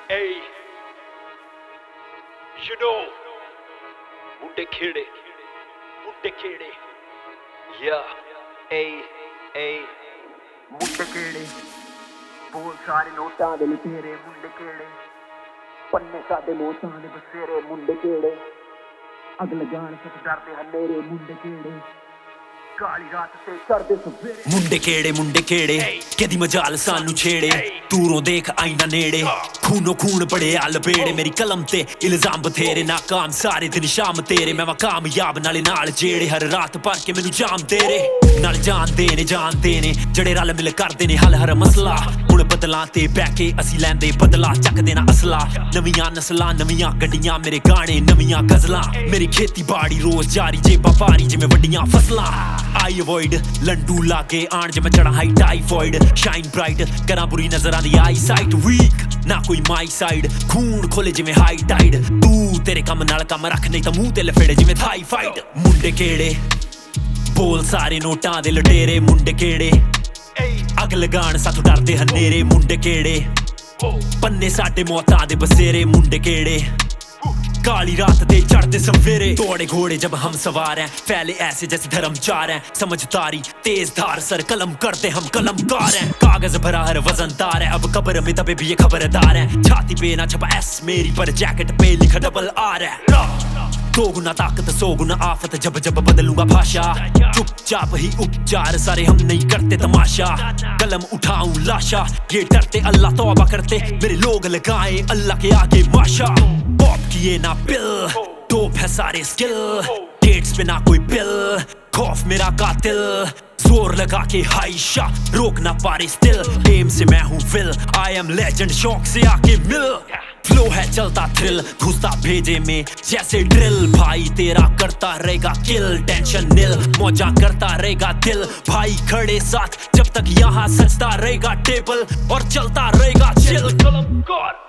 Hey, you know, ਮੁੰਡੇ ਖੇੜੇ, yeah, hey, ਮੁੰਡੇ ਕਿਹੜੇ ਬੋਲ ਸਾਰੇ ਨੋਟਾਂ ਦੇ ਲੁਟੇਰੇ ਮੁੰਡੇ ਕਿਹੜੇ ਪੰਨੇ ਸਾਡੇ ਮੋਤਾਂ ਦੇ ਬਸੇਰੇ ਮੁੰਡੇ ਕਿਹੜੇ ਅਗ ਲਗਾਣ ਸਭ ਡਰਦੇ ਹਨੇਰੇ ਮੁੰਡੇ ਕਿਹੜੇ ਕਾਲੀ ਰਾਤ ਤੇ ਚੜਦੇ ਸਵੇਰੇ ਮੁੰਡੇ ਕਿਹੜੇ ਕਿਹਦੀ ਮਜਾਲ ਸਾਨੂੰ ਛੇੜੇ ਦੂਰੋਂ ਦੇਖ ਆਈਨਾ ਨੇੜੇ ਖੂਨੋ ਖੂਨ ਬੜੇ ਲਪੇੜੇ ਮੇਰੀ ਕਲਮ ਤੇ ਇਲਜ਼ਾਮ ਬਥੇਰੇ ਨਾਕਾਮ ਸਾਰੇ ਦਿਨ ਸ਼ਾਮ ਤੇਰੇ ਮੈਂ ਕਾਮਯਾਬ ਨਾਲੇ ਨਾਲ ਜਿਹੜੇ ਹਰ ਰਾਤ ਭਰ ਕੇ ਮੈਨੂੰ ਜਾਮ ਤੇਰੇ ਨਾਲ ਜਾਣਦੇ ਨੇ ਜਿਹੜੇ ਰਲ ਮਿਲ ਕਰਦੇ ਨੇ ਹੱਲ ਹਰ ਮਸਲਾ ਹੁਣ ਬਦਲਾਂ ਤੇ ਬਹਿ ਕੇ ਅਸੀਂ ਲੈਂਦੇ ਬਦਲਾ ਚੱਕਦੇ ਨਾ ਅਸਲਾ ਨਵੀਆਂ ਨਸਲਾਂ ਨਵੀਆਂ ਗੱਡੀਆਂ ਮੇਰੇ ਗਾਣੇ ਨਵੀਆਂ ਗਜ਼ਲਾਂ ਮੇਰੀ ਖੇਤੀਬਾੜੀ ਰੋਜ਼ ਜਾਰੀ ਜੇਬਾਂ ਭਾਰੀ ਜਿਵੇਂ ਵੱਡੀਆਂ ਫਸਲਾਂ I avoid ਲੰਡੂ ਲਾਗੇ ਆਣ ਜੇ ਮੈਂ ਚੜਾ ਹਾਈ ਟਾਈਫੋਇਡ ਸ਼ਾਈਨ ਬ੍ਰਾਈਟ ਕਰਾਂ ਬੁਰੀ ਨਜ਼ਰਾਂ ਦੀ ਆਈ ਸਾਈਟ ਵੀਕ ਨਾ ਕੋਈ ਮਾਈ ਸਾਈਡ ਖੂਨ ਖੋਲੇ ਜਿਵੇਂ ਹਾਈ ਟਾਈਡ ਤੂੰ ਤੇਰੇ ਕੰਮ ਨਾਲ ਕੰਮ ਰੱਖ ਨਹੀਂ ਤਾਂ ਮੂੰਹ ਤੇ ਲਫੇੜੇ ਜਿਵੇਂ ਥਾਈ ਫਾਈਟ ਮੁੰਡੇ ਕਿਹੜੇ ਬੋਲ ਸਾਰੇ ਨੋਟਾਂ ਦੇ ਲਟੇਰੇ ਮੁੰਡੇ ਕਿਹੜੇ ਅਗ ਲਗਾਣ ਸਾਥੋਂ ਡਰਦੇ ਹਨੇਰੇ ਮੁੰਡੇ ਕਿਹੜੇ ਪੰਨੇ ਸਾਡੇ ਮੌਤਾਂ ਦੇ ਬਸੇਰੇ ਮੁੰਡੇ ਕਿਹੜੇ काली रात दे चढ़ते सवेरे तोड़े घोड़े जब हम सवार हैं फैले ऐसे जैसे धर्मचार हैं समझदारी तेज धार सर कलम करते हम कलमकार हैं कागज भरा हर वजनदार है अब कब्र में दबे भी ये खबरदार है छाती पे ना छपा एस मेरी पर जैकेट पे लिखा डबल आर है दो गुना ताकत सौ गुना आफत जब जब बदलूंगा भाषा चुपचाप ही उपचार सारे हम नहीं करते तमाशा कलम उठाऊं लाशा ये डरते अल्लाह तौबा करते मेरे लोग लगाए अल्लाह के आगे माशा पॉप किए ना बिल टोप है सारे स्किल डेट्स पे ना कोई बिल खौफ मेरा कातिल जोर लगा के हाई शाह रोक ना पारे स्टिल एम से मैं हूँ विल आई एम लेजेंड शौक से आके मिल फ्लो है चलता थ्रिल घुसता भेजे में जैसे ड्रिल भाई तेरा करता रहेगा किल टेंशन नील मौजा करता रहेगा दिल भाई खड़े साथ जब तक यहाँ सजता रहेगा टेबल और चलता रहेगा चिल कलम गॉड